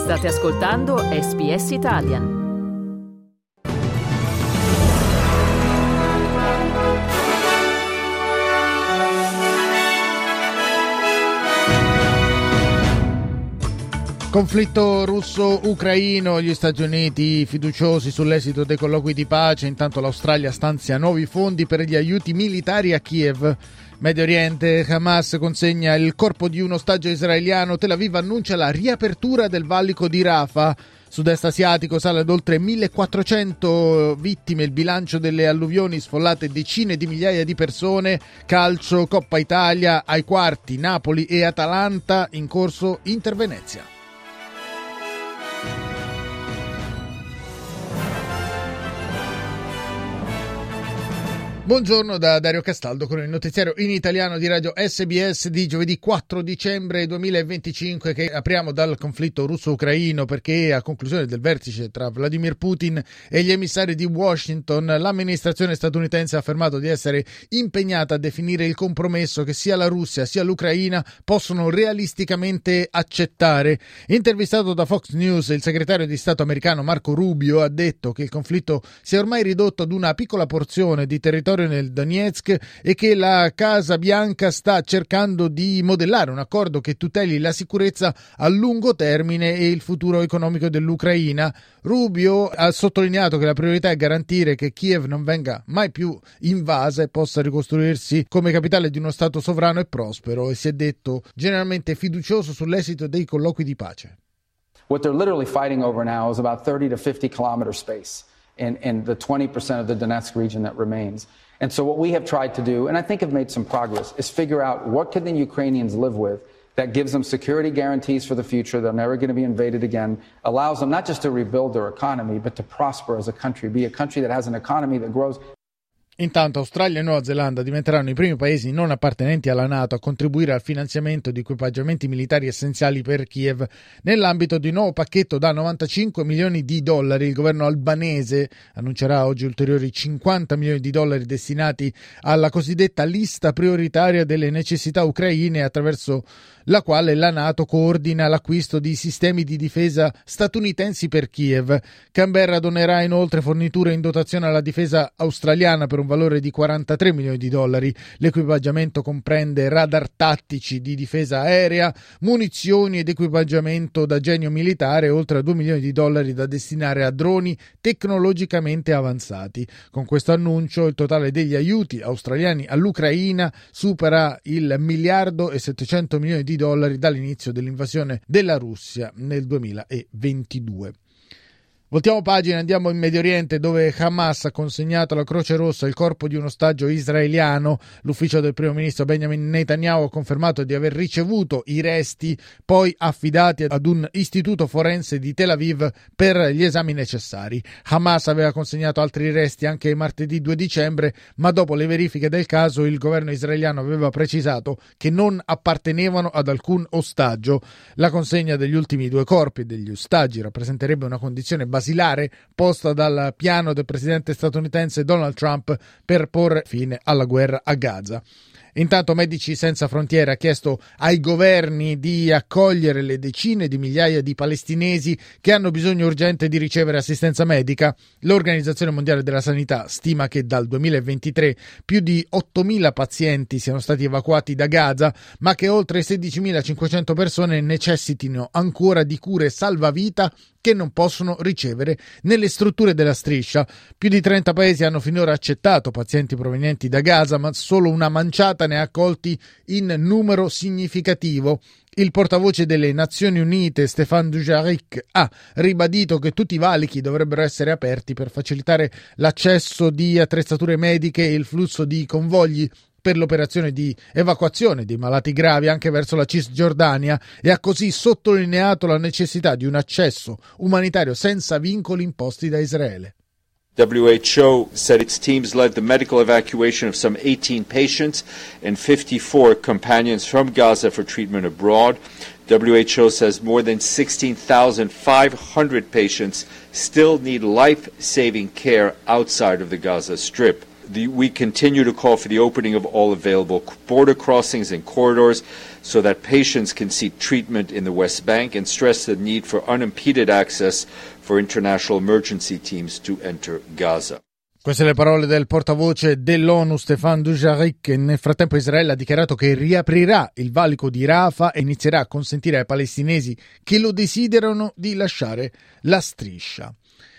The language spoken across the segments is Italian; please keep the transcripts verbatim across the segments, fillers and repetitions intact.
State ascoltando S B S Italian. Conflitto russo-ucraino, gli Stati Uniti fiduciosi sull'esito dei colloqui di pace, intanto l'Australia stanzia nuovi fondi per gli aiuti militari a Kiev. Medio Oriente, Hamas consegna il corpo di un ostaggio israeliano, Tel Aviv annuncia la riapertura del valico di Rafah. Sud-est asiatico sale ad oltre millequattrocento vittime il bilancio delle alluvioni, sfollate decine di migliaia di persone. Calcio, Coppa Italia, ai quarti Napoli e Atalanta, in corso Inter Venezia. Buongiorno da Dario Castaldo con il notiziario in italiano di Radio S B S di giovedì quattro dicembre duemilaventicinque, che apriamo dal conflitto russo-ucraino, perché a conclusione del vertice tra Vladimir Putin e gli emissari di Washington l'amministrazione statunitense ha affermato di essere impegnata a definire il compromesso che sia la Russia sia l'Ucraina possono realisticamente accettare. Intervistato da Fox News, il segretario di Stato americano Marco Rubio ha detto che il conflitto si è ormai ridotto ad una piccola porzione di territorio nel Donetsk e che la Casa Bianca sta cercando di modellare un accordo che tuteli la sicurezza a lungo termine e il futuro economico dell'Ucraina. Rubio ha sottolineato che la priorità è garantire che Kiev non venga mai più invasa e possa ricostruirsi come capitale di uno Stato sovrano e prospero, e si è detto generalmente fiducioso sull'esito dei colloqui di pace. What they're literally fighting over now is about thirty to fifty kilometer space in, in the twenty percent of the Donetsk region that remains. And so what we have tried to do, and I think have made some progress, is figure out what can the Ukrainians live with that gives them security guarantees for the future, they're never going to be invaded again, allows them not just to rebuild their economy, but to prosper as a country, be a country that has an economy that grows. Intanto Australia e Nuova Zelanda diventeranno i primi paesi non appartenenti alla NATO a contribuire al finanziamento di equipaggiamenti militari essenziali per Kiev. Nell'ambito di un nuovo pacchetto da novantacinque milioni di dollari, il governo albanese annuncerà oggi ulteriori cinquanta milioni di dollari destinati alla cosiddetta lista prioritaria delle necessità ucraine, attraverso la quale la NATO coordina l'acquisto di sistemi di difesa statunitensi per Kiev. Canberra donerà inoltre forniture in dotazione alla difesa australiana per un valore di quarantatré milioni di dollari. L'equipaggiamento comprende radar tattici di difesa aerea, munizioni ed equipaggiamento da genio militare, oltre a due milioni di dollari da destinare a droni tecnologicamente avanzati. Con questo annuncio il totale degli aiuti australiani all'Ucraina supera il miliardo e settecento milioni di dollari dall'inizio dell'invasione della Russia nel duemilaventidue. Voltiamo pagina, andiamo in Medio Oriente, dove Hamas ha consegnato alla Croce Rossa il corpo di un ostaggio israeliano. L'ufficio del primo ministro Benjamin Netanyahu ha confermato di aver ricevuto i resti, poi affidati ad un istituto forense di Tel Aviv per gli esami necessari. Hamas aveva consegnato altri resti anche martedì due dicembre, ma dopo le verifiche del caso il governo israeliano aveva precisato che non appartenevano ad alcun ostaggio. La consegna degli ultimi due corpi degli ostaggi rappresenterebbe una condizione basilare posta dal piano del presidente statunitense Donald Trump per porre fine alla guerra a Gaza. Intanto Medici Senza Frontiere ha chiesto ai governi di accogliere le decine di migliaia di palestinesi che hanno bisogno urgente di ricevere assistenza medica. L'Organizzazione Mondiale della Sanità stima che dal duemilaventitré più di ottomila pazienti siano stati evacuati da Gaza, ma che oltre sedicimilacinquecento persone necessitino ancora di cure salvavita che non possono ricevere nelle strutture della striscia. Più di trenta paesi hanno finora accettato pazienti provenienti da Gaza, ma solo una manciata ne ha accolti in numero significativo. Il portavoce delle Nazioni Unite, Stéphane Dujarric, ha ribadito che tutti i valichi dovrebbero essere aperti per facilitare l'accesso di attrezzature mediche e il flusso di convogli per l'operazione di evacuazione dei malati gravi anche verso la Cisgiordania, e ha così sottolineato la necessità di un accesso umanitario senza vincoli imposti da Israele. W H O said its teams led the medical evacuation of some eighteen patients and fifty-four companions from Gaza for treatment abroad. W H O says more than sixteen thousand five hundred patients still need life-saving care outside of the Gaza Strip. the, we continue to call for the opening of all available border crossings and corridors so that patients can seek treatment in the West Bank, and stress the need for unimpeded access for international emergency teams to enter Gaza. Queste le parole del portavoce dell'ONU Stéphane Dujarric. Nel frattempo Israele ha dichiarato che riaprirà il valico di Rafah e inizierà a consentire ai palestinesi che lo desiderano di lasciare la striscia.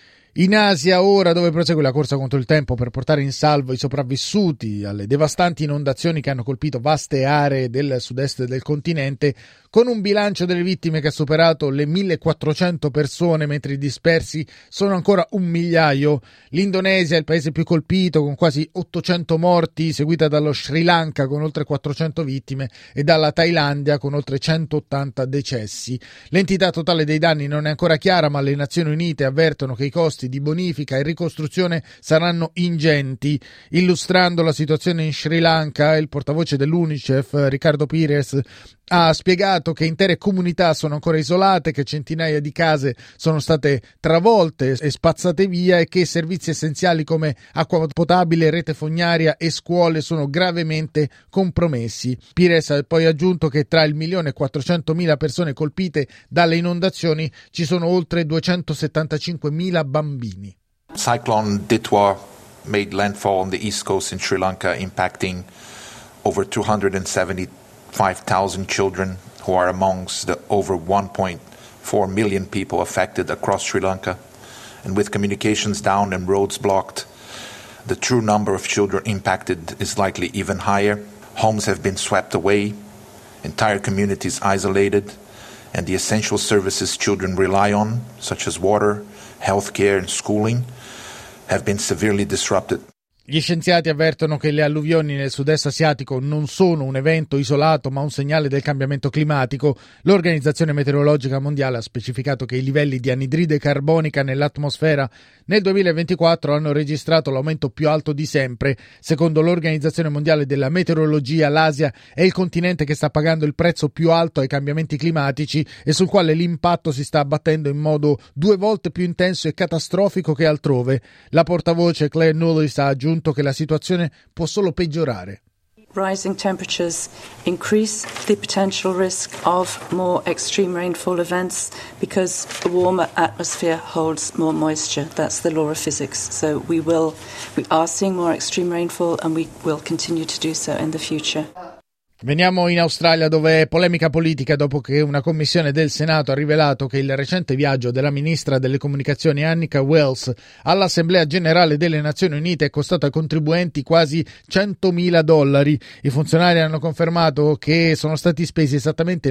In Asia ora, dove prosegue la corsa contro il tempo per portare in salvo i sopravvissuti alle devastanti inondazioni che hanno colpito vaste aree del sud-est del continente, con un bilancio delle vittime che ha superato le millequattrocento persone, mentre i dispersi sono ancora un migliaio. L'Indonesia è il paese più colpito, con quasi ottocento morti, seguita dallo Sri Lanka con oltre quattrocento vittime e dalla Thailandia con oltre centottanta decessi. L'entità totale dei danni non è ancora chiara, ma le Nazioni Unite avvertono che i costi di bonifica e ricostruzione saranno ingenti. Illustrando la situazione in Sri Lanka, il portavoce dell'UNICEF, Ricardo Pires, ha spiegato che intere comunità sono ancora isolate, che centinaia di case sono state travolte e spazzate via e che servizi essenziali come acqua potabile, rete fognaria e scuole sono gravemente compromessi. Pires ha poi aggiunto che tra il milione e quattrocentomila persone colpite dalle inondazioni ci sono oltre duecentosettantacinquemila bambini. Cyclone Ditwa made landfall on the east coast in Sri Lanka, impacting over two hundred seventy-five thousand children, who are amongst the over one point four million people affected across Sri Lanka. And with communications down and roads blocked, the true number of children impacted is likely even higher. Homes have been swept away, entire communities isolated, and the essential services children rely on, such as water, healthcare and schooling, have been severely disrupted. Gli scienziati avvertono che le alluvioni nel sud-est asiatico non sono un evento isolato, ma un segnale del cambiamento climatico. L'Organizzazione Meteorologica Mondiale ha specificato che i livelli di anidride carbonica nell'atmosfera nel duemilaventiquattro hanno registrato l'aumento più alto di sempre. Secondo l'Organizzazione Mondiale della Meteorologia, l'Asia è il continente che sta pagando il prezzo più alto ai cambiamenti climatici e sul quale l'impatto si sta abbattendo in modo due volte più intenso e catastrofico che altrove. La portavoce Claire Nulis ha aggiunto che la situazione può solo peggiorare. Rising temperatures increase the potential risk of more extreme rainfall events because a warmer atmosphere holds more moisture. That's the law of physics. So we will, we are seeing more extreme rainfall and we will continue to do so in the future. Veniamo in Australia, dove è polemica politica dopo che una commissione del Senato ha rivelato che il recente viaggio della ministra delle comunicazioni Annika Wells all'Assemblea Generale delle Nazioni Unite è costato ai contribuenti quasi centomila dollari. I funzionari hanno confermato che sono stati spesi esattamente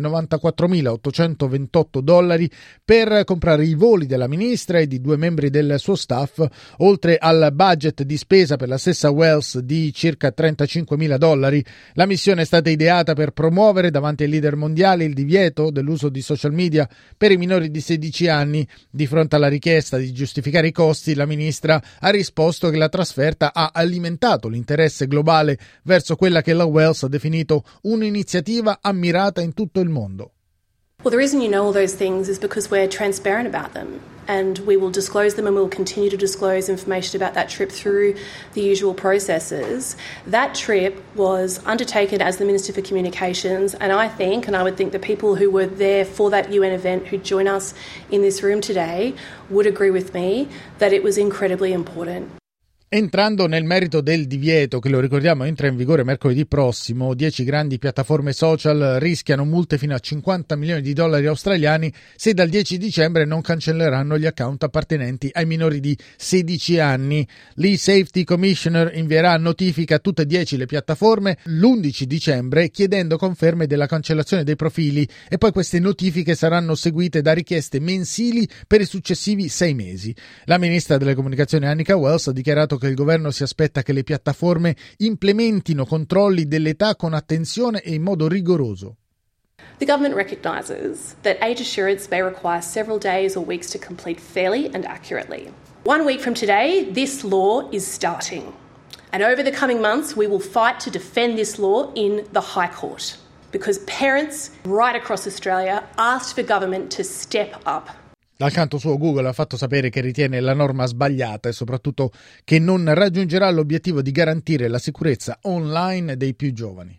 novantaquattromilaottocentoventotto dollari per comprare i voli della ministra e di due membri del suo staff, oltre al budget di spesa per la stessa Wells di circa trentacinquemila dollari. La missione è stata ideata per promuovere davanti ai leader mondiali il divieto dell'uso di social media per i minori di sedici anni. Di fronte alla richiesta di giustificare i costi, la ministra ha risposto che la trasferta ha alimentato l'interesse globale verso quella che la Wells ha definito un'iniziativa ammirata in tutto il mondo. Well, the reason you know all those things is because we're transparent about them, and we will disclose them and we'll continue to disclose information about that trip through the usual processes. That trip was undertaken as the Minister for Communications, and I think, and I would think the people who were there for that U N event who join us in this room today would agree with me that it was incredibly important. Entrando nel merito del divieto, che lo ricordiamo entra in vigore mercoledì prossimo, dieci grandi piattaforme social rischiano multe fino a cinquanta milioni di dollari australiani se dal dieci dicembre non cancelleranno gli account appartenenti ai minori di sedici anni. L'e-Safety Commissioner invierà notifica a tutte e dieci le piattaforme l'undici dicembre chiedendo conferme della cancellazione dei profili, e poi queste notifiche saranno seguite da richieste mensili per i successivi sei mesi. La ministra delle comunicazioni Annika Wells ha dichiarato che il governo si aspetta che le piattaforme implementino controlli dell'età con attenzione e in modo rigoroso. The government recognises that age assurance may require several days or weeks to complete fairly and accurately. One week from today, this law is starting. And over the coming months, we will fight to defend this law in the High Court, because parents right across Australia asked for government to step up. Dal canto suo Google ha fatto sapere che ritiene la norma sbagliata e soprattutto che non raggiungerà l'obiettivo di garantire la sicurezza online dei più giovani.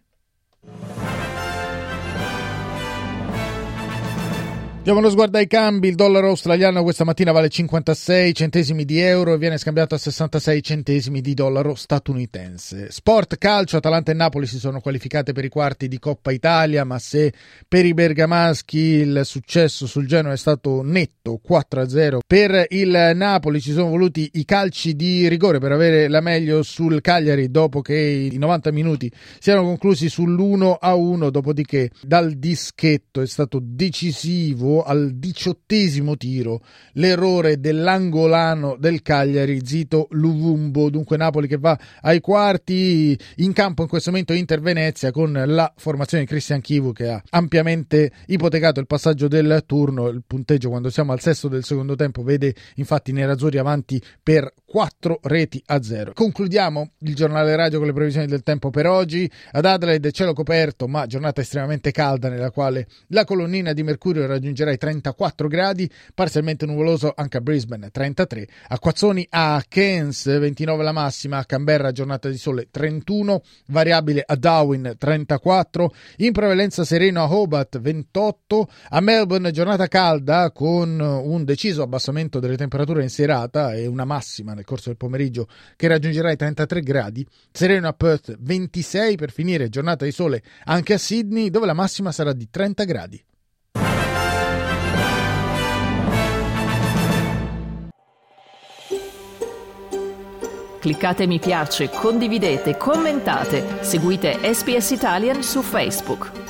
Diamo uno sguardo ai cambi. Il dollaro australiano questa mattina vale cinquantasei centesimi di euro e viene scambiato a sessantasei centesimi di dollaro statunitense. Sport, calcio, Atalanta e Napoli si sono qualificate per i quarti di Coppa Italia, ma se per i bergamaschi il successo sul Genoa è stato netto quattro a zero, per il Napoli ci sono voluti i calci di rigore per avere la meglio sul Cagliari dopo che i novanta minuti siano conclusi sull'uno a uno, dopodiché dal dischetto è stato decisivo al diciottesimo tiro l'errore dell'angolano del Cagliari, Zito Luvumbo. Dunque Napoli che va ai quarti. In campo in questo momento Inter Venezia con la formazione di Christian Chivu che ha ampiamente ipotecato il passaggio del turno. Il punteggio quando siamo al sesto del secondo tempo vede infatti i nerazzurri avanti per quattro reti a zero. Concludiamo il giornale radio con le previsioni del tempo per oggi. Ad Adelaide cielo coperto ma giornata estremamente calda nella quale la colonnina di mercurio raggiungerà i trentaquattro gradi, parzialmente nuvoloso anche a Brisbane trentatré, acquazzoni a Cairns ventinove la massima, a Canberra giornata di sole trentuno, variabile a Darwin trentaquattro, in prevalenza sereno a Hobart ventotto, a Melbourne giornata calda con un deciso abbassamento delle temperature in serata e una massima nel corso del pomeriggio che raggiungerà i trentatré gradi, sereno a Perth ventisei, per finire giornata di sole anche a Sydney dove la massima sarà di trenta gradi. Cliccate mi piace, condividete, commentate, seguite S B S Italian su Facebook.